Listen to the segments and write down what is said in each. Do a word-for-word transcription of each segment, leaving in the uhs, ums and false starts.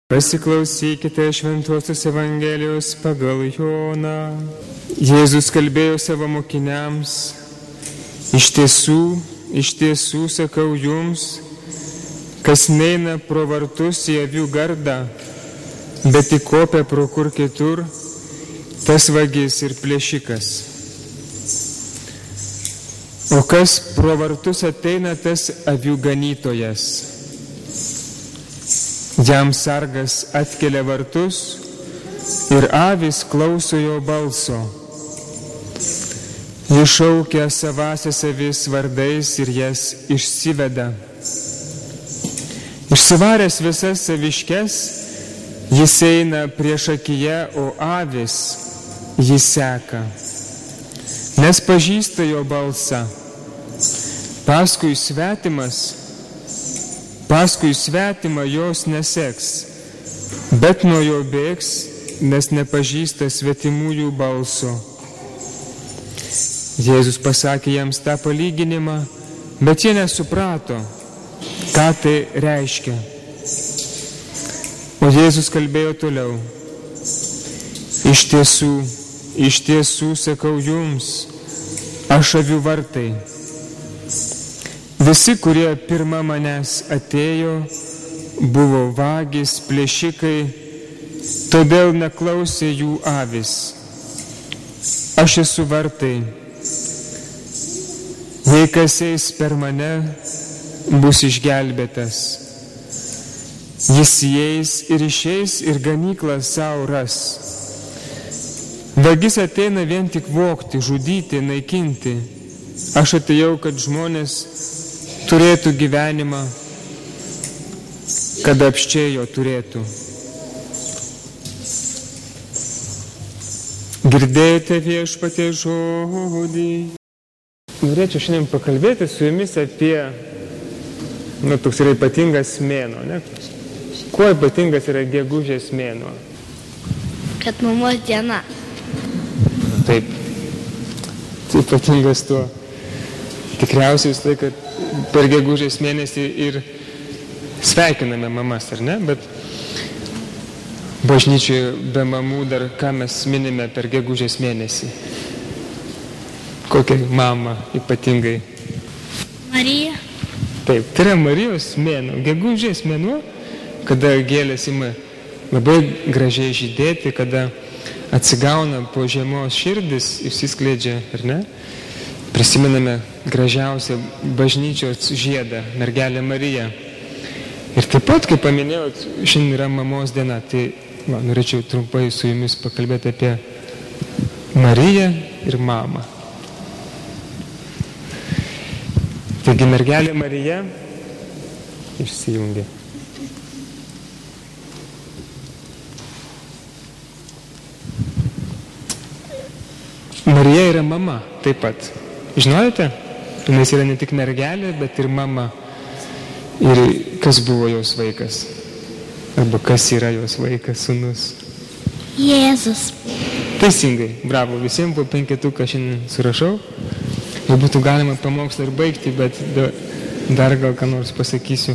Pasiklausykite Šventosios Evangelijos pagal Joną. Jėzus kalbėjo savo mokiniams: Iš tiesų, iš tiesų sakau jums, kas neina pro vartus į avių gardą, bet įkopia pro kur kitur, tas vagis ir plėšikas. O kas pro vartus ateina, tas avių ganytojas. Jam sargas atkelia vartus ir avis klauso jo balso. Jis šaukia savąsias avis vardais ir jas išsiveda. Išsivaręs visas saviškes, jis eina priešakyje, o avis jį seka, nes pažįsta jo balsą. Paskui svetimas Paskui svetimą jos neseks, bet nuo jo bėgs, nes nepažįsta svetimųjų balso. Jėzus pasakė jiems tą palyginimą, bet jie nesuprato, ką tai reiškia. O Jėzus kalbėjo toliau: Iš tiesų, iš tiesų sakau jums, aš avių vartai. Visi, kurie pirma manęs atėjo, buvo vagys, plėšikai, todėl neklausė jų avis. Aš esu vartai. Jei kas eis per mane, bus išgelbėtas. Jis įeis ir išeis ir ganyklą savo ras. Vagis ateina vien tik vogti, žudyti, naikinti. Aš atėjau, kad žmonės turėtų gyvenimą, kad apsčiai jo turėtų. Girdėjote Viešpaties žodį? Norėčiau šiandien pakalbėti su jumis apie, nu, toks yra ypatingas mėnuo, ne? Kuo ypatingas yra gegužės mėnuo? Kad mamos diena. Taip. Tai ypatingas tuo. Tikriausiai vis tai, kad per gegužės mėnesį ir sveikiname mamas, ar ne? Bet bažnyčioje be mamų dar ką mes minime per gegužės mėnesį? Kokią mamą ypatingai? Marija. Taip, tai yra Marijos mėnuo, gegužės mėnuo, kada gėlės ima labai gražiai žydėti, kada atsigauna po žiemos širdis, išsiskleidžia, ar ne? Prisimename gražiausią bažnyčios žiedą, mergelę Mariją. Ir taip pat, kaip paminėjot, šiandien yra mamos diena, tai va, norėčiau trumpai su jumis pakalbėti apie Mariją ir mamą. Taigi mergelė Marija išsijungia. Marija yra mama taip pat. Žinojote? Jis yra ne tik mergelė, bet ir mama. Ir kas buvo jos vaikas? Arba kas yra jos vaikas, sūnus? Jėzus. Teisingai, bravo, visiems po penketuką šiandien surašau. Jau būtų galima pamokslą ir baigti, bet dar gal ką nors pasakysiu.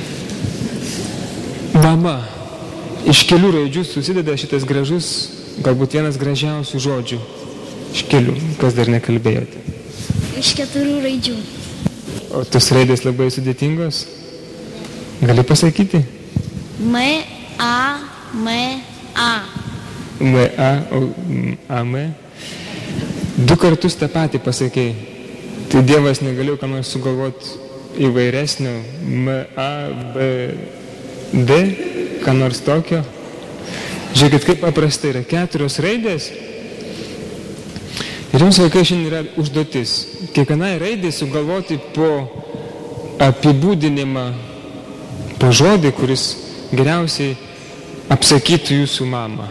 Mama. Iš kelių raidžių susideda šitas gražus, galbūt vienas gražiausių žodžių. Iš kelių, kas dar nekalbėjote. Iš keturių raidžių. O tos raidės labai sudėtingos? Gali pasakyti? M, A, M, A. M, A, o A, M. Du kartus tą patį pasakei. Tai Dievas negalėjo ką nors sugalvoti įvairesnio. M, A, B, D, ką nors tokio. Žiūrėkit, kaip paprastai yra keturios raidės. Ir jums, vaikai, šiandien yra užduotis kiekvienai raidai sugalvoti po apibūdinimą, po žodį, kuris geriausiai apsakytų jūsų mamą.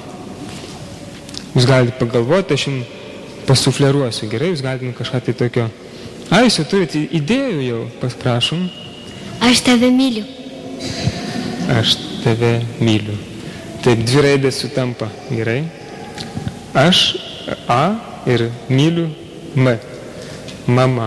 Jūs galite pagalvoti, aš jums pasufleruosiu, gerai? Jūs galite kažką tai tokio. A, jūs jau turite idėjų jau, pasprašom. Aš tave myliu. Aš tave myliu. Taip, dvi raidės sutampa, gerai? Aš, A, ir myliu, M. Mama.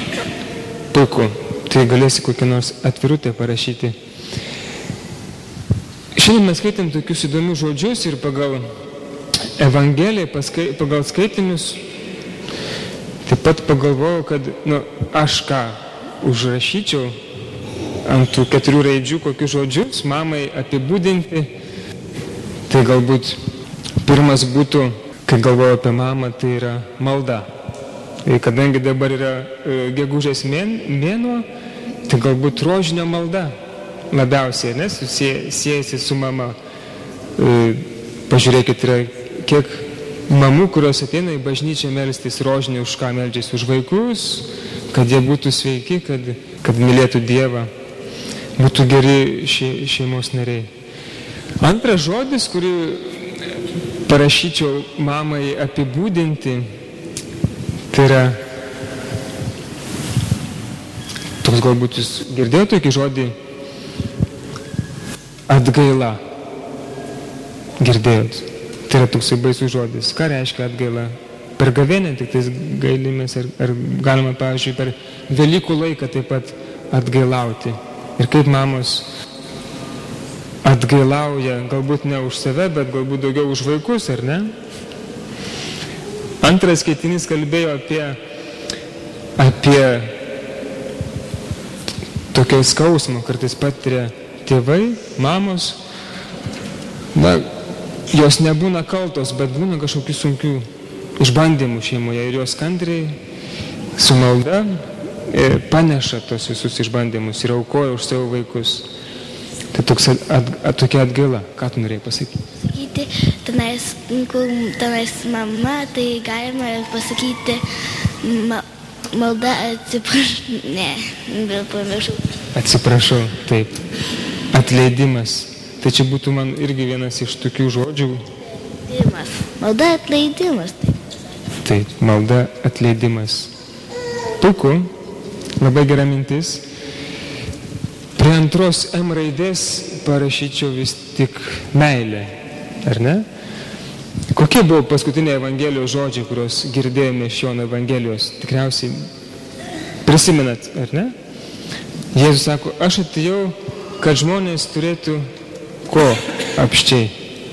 Puiku. Tai galėsi kokią nors atvirutę parašyti. Šiandien mes skaitėm tokius įdomius žodžius ir pagal Evangeliją, pagal skaitinius, taip pat pagalvojau, kad nu, aš ką užrašyčiau ant tų keturių raidžių kokius žodžius mamai apibūdinti. Tai galbūt pirmas būtų, kai galvoju apie mamą, tai yra malda. Ir kadangi dabar yra gegužės mėnuo, tai galbūt rožinio malda labiausiai, nes siejasi su mama. Pažiūrėkit, yra kiek mamų, kurios ateina į bažnyčią melstis rožinį, už ką meldžiasi, už vaikus, kad jie būtų sveiki, kad, kad mylėtų Dievą, būtų geri šie, šeimos nariai. Antras žodis, kurį parašyčiau mamai apibūdinti, tai yra, toks galbūt jūs girdėjote tokį žodį, atgaila. Girdėjot. Tai yra toksai baisus žodis. Ką reiškia atgaila? Per gavėnę tik tais gailimės, ar, ar galima, pavyzdžiui, per Velykų laiką taip pat atgailauti. Ir kaip mamos atgailauja, galbūt ne už save, bet galbūt daugiau už vaikus, ar ne? Antras skaitinys kalbėjo apie, apie tokio skausmo, kartais patiria tėvai, mamos. Na, jos nebūna kaltos, bet būna kažkokių sunkių išbandymų šeimoje ir jos kantriai su malda paneša tos visus išbandymus ir aukoja už savo vaikus. Tai toks at, at, tokia atgaila. Ką tu norėjai pasakyti? Sakyti, tenais, tenais mama, tai galima pasakyti ma, malda atsiprašau. Ne, vėl pamiršau. Atsiprašau, taip. Atleidimas. Tai čia būtų man irgi vienas iš tokių žodžių. Atleidimas. Malda atleidimas. Taip, malda atleidimas. Puiku, labai gera mintis. Prie antros M raidės parašyčiau vis tik meilę, ar ne? Kokie buvo paskutiniai Evangelijos žodžiai, kuriuos girdėjome iš Jono Evangelijos? Tikriausiai prisimenat, ar ne? Jėzus sako, aš atėjau, kad žmonės turėtų ko apščiai?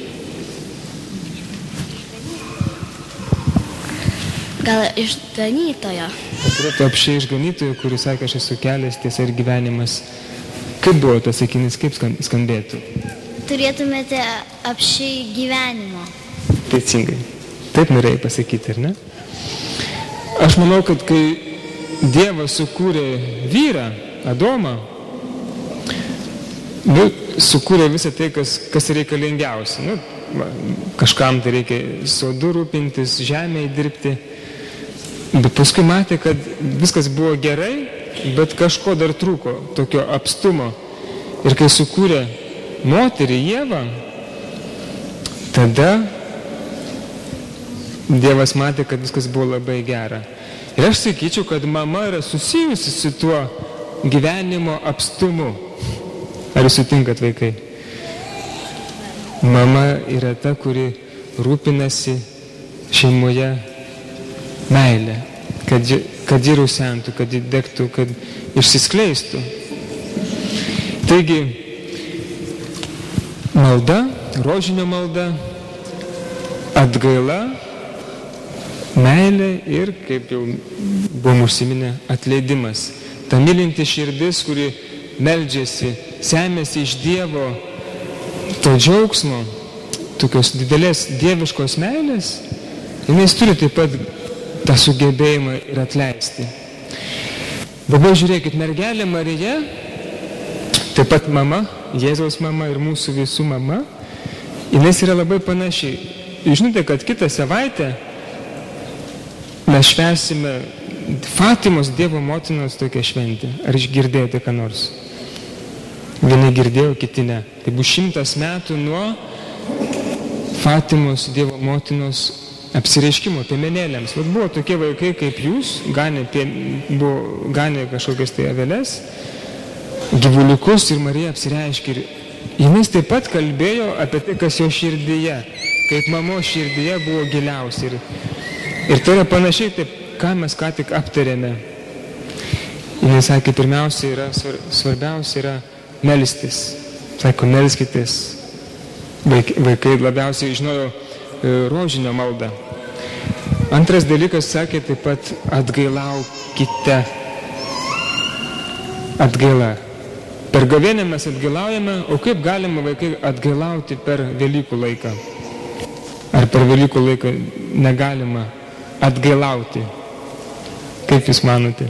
Gal išganytojo. Turėtų apščiai išganytojo, kuris sakė, aš esu kelias, tiesa ir gyvenimas. Kaip buvo tas sakinys, kaip skambėtų? Turėtumėte apščiai gyvenimo. Teisingai. Taip norėjai pasakyti, ar ne? Aš manau, kad kai Dievas sukūrė vyrą, Adomą, nu, sukūrė visą tai, kas, kas reikalingiausia. Nu, kažkam tai reikia sodu rūpintis, žemėje dirbti. Bet paskui matė, kad viskas buvo gerai, bet kažko dar trūko, tokio apstumo. Ir kai sukūrė moterį Ievą, tada Dievas matė, kad viskas buvo labai gera. Ir aš sakyčiau, kad mama yra susijusi su tuo gyvenimo apstumu. Ar jūs sutinkat, vaikai? Mama yra ta, kuri rūpinasi šeimoje meilę. Kad, kad ji rusentų, kad ji degtų, kad išsiskleistų. Taigi, malda, rožinio malda, atgaila, meilė ir, kaip jau buvom užsiminę, atleidimas. Ta mylinti širdis, kuri meldžiasi, semiasi iš Dievo to džiaugsmo, tokios didelės dieviškos meilės, jinai turi taip pat tą sugebėjimą ir atleisti. Dabar žiūrėkit, mergelė Marija, taip pat mama, Jėzaus mama ir mūsų visų mama, jinai yra labai panaši. Žinote, kad kitą savaitę mes švęsime Fatimos Dievo motinos tokią šventę. Ar išgirdėjote ką nors? Vieni girdėjo, kiti ne. Tai bus šimtas metų nuo Fatimos Dievo motinos apsireiškimo piemenėliams. Vat buvo tokie vaikai kaip jūs, ganė, pie, buvo, ganė kažkokias tai aveles, gyvuliukus ir Marija apsireiškė. Ir jis taip pat kalbėjo apie tai, kas jo širdyje, kaip mamos širdyje buvo giliausia. Ir, ir tai yra panašiai taip, ką mes ką tik aptarėme. Jis sakė, pirmiausia yra, svarbiausia yra melstis. Sako, melskitės Vaikai, vaikai labiausiai žinojo rožinio maldą. Antras dalykas sakė taip pat atgailaukite. Atgaila. Per gavėnią mes atgailaujame, o kaip galima vaikai atgailauti per Velykų laiką? Ar per Velykų laiką negalima atgailauti? Kaip jūs manote?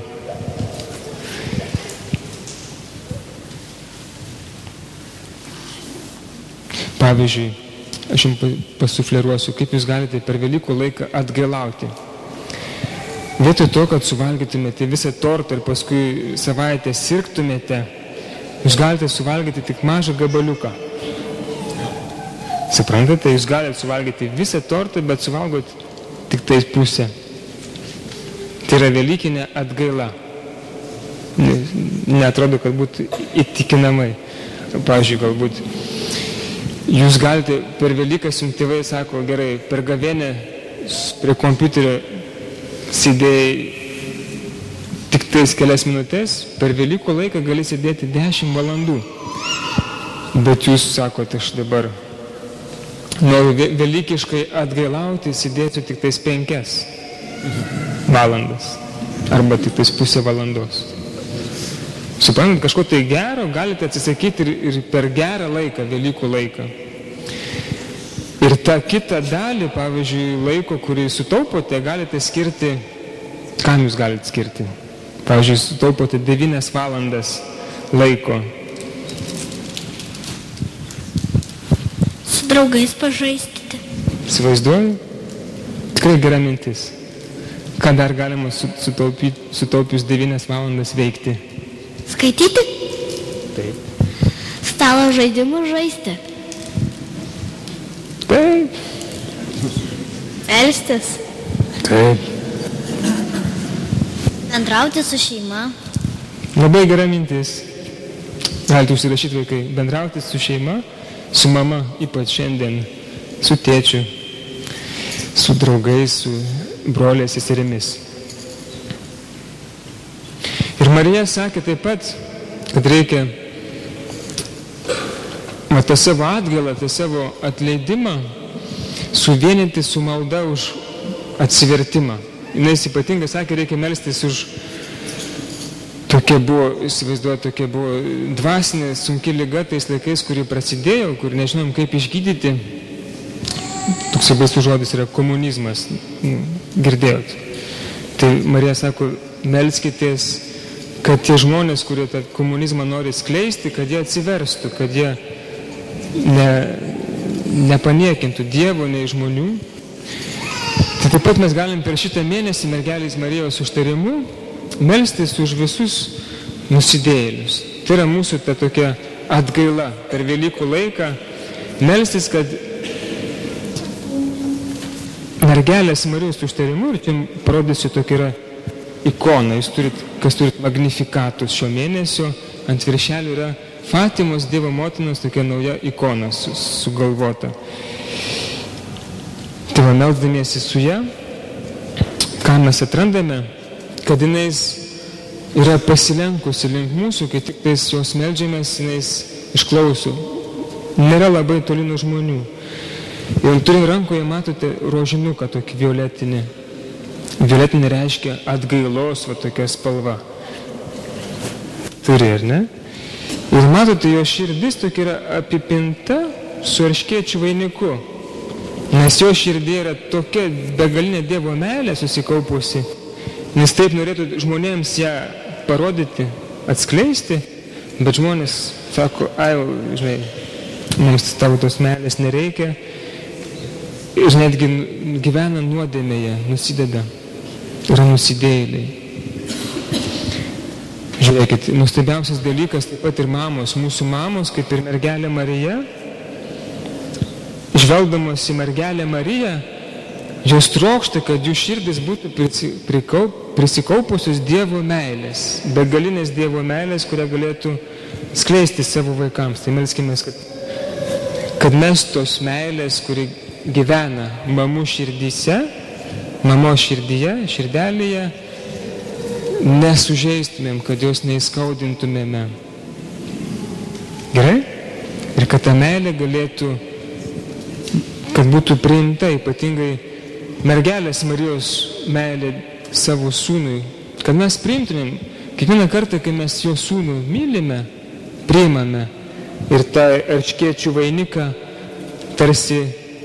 Pavyzdžiui, aš jums pasufleruosiu, kaip jūs galite per Velykų laiką atgailauti. Vietoj to, kad suvalgytumėte visą tortą ir paskui savaitę sirgtumėte, jūs galite suvalgyti tik mažą gabaliuką. Suprantate, jūs galite suvalgyti visą tortą, bet suvalgot tik tais pusę. Tai yra velykinė atgaila. Neatrodo, kad būtų įtikinamai. Pavyzdžiui, galbūt jūs galite per Velykas, jums tėvai sako, gerai, per gavėnę prie kompiuterio sėdėjai tik tais kelias minutės, per Velykų laiką gali sėdėti dešimt valandų. Bet jūs sakote, aš dabar noriu velykiškai atgailauti, sėdėsiu tik tais penkias valandas arba tik tais pusę valandos. Suprantat, kažko tai gero galite atsisakyti ir, ir per gerą laiką, Velykų laiką. Ir tą kitą dalį, pavyzdžiui, laiko, kurį sutaupote, galite skirti, kam jūs galite skirti? Pavyzdžiui, sutaupote devynias valandas laiko. Su draugais pažaiskite. Įsivaizduoju? Tikrai gera mintis. Ką dar galima sutaupius devynias valandas veikti? Skaityti? Taip. Stalo žaidimus žaisti. Taip. Elstis. Taip. Bendrauti su šeima. Labai gera mintis. Galite užsirašyti, vaikai. Bendrauti su šeima, su mama, ypač šiandien, su tėčiu, su draugais, su broliais seserimis. Ir Marija sakė taip pat, kad reikia va, tą savo atgailą, tą savo atleidimą suvienyti su malda už atsivertimą. Jis ypatingai sakė, reikia melstis už, tokia buvo, įsivaizduoju, tokia buvo dvasinė, sunki liga tais laikais, kuri prasidėjo, kur nežinom kaip išgydyti. Toks baisus žodis yra komunizmas. Girdėjot. Tai Marija sako, melskitės, kad tie žmonės, kurie tą komunizmą nori skleisti, kad jie atsiverstų, kad jie ne, nepaniekintų Dievo, nei žmonių. Tai taip pat mes galim per šitą mėnesį mergelės Marijos užtarimu melstis už visus nusidėjėlius. Tai yra mūsų ta tokia atgaila per Velykų laiką. Melstis, kad mergelės Marijos užtarimu, ir čia parodysiu tokia yra ikona, jūs turit, kas turit magnifikatus šio mėnesio, ant viršelio yra Fatimos Dievo motinos tokia nauja ikona su, sugalvota. Tai va, melsdamiesi su ją, ką mes atrandame, kad jinais yra pasilenkusi link mūsų, kai tik tais jos meldžiamės, jinais išklauso. Nėra labai toli nuo žmonių. Ir turim rankoje, matote, rožinuką tokį violetinį. Violetinė reiškia atgailos, va tokia spalva. Turi, ar ne? Ir matote, jo širdis tokia yra apipinta su erškėčių vainiku. Nes jo širdė yra tokia begalinė Dievo meilė susikaupusi. Nes taip norėtų žmonėms ją parodyti, atskleisti, bet žmonės sako, ai, žinai, mums tavo tos meilės nereikia. Ir netgi gyvena nuodėmėje, nusideda. Yra nusidėjėliai. Žiūrėkit, nuostabiausias dalykas taip pat ir mamos, mūsų mamos, kaip ir mergelė Marija, žvelgdamos į mergelę Mariją, jos trokšta, kad jų širdis būtų prisikaupusios Dievo meilės, begalinės Dievo meilės, kurią galėtų skleisti savo vaikams. Tai melskimės, kad, kad mes tos meilės, kuri gyvena mamų širdyse, mamos širdyje, širdelėje, nesužeistumėm, kad jos neįskaudintumėme. Gerai? Ir kad ta meilė galėtų kad būtų priimta ypatingai mergelės Marijos meilė savo sūnui, kad mes priimtumėm kiekvieną kartą, kai mes jo sūnų mylime, priimame ir tą erškėčių vainiką tarsi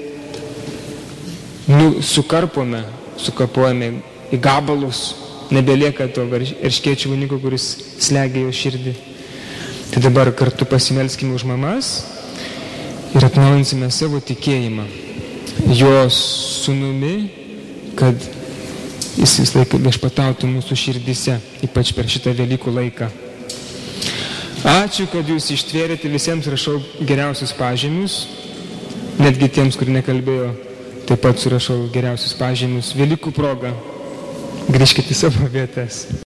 nu, sukarpome, sukapojame į gabalus, nebelieka to erškėčių vainiko, kuris slegia jo širdį. Tai dabar kartu pasimelskime už mamas ir atnaujinsime savo tikėjimą jo sūnumi, kad jis vis laiką viešpatautų mūsų širdyse, ypač per šitą Velykų laiką. Ačiū, kad jūs ištvėrėte, visiems rašau geriausius pažymius, netgi tiems, kur nekalbėjo, taip pat surašau geriausius pažymius. Velykų proga, grįžkite į savo vietas.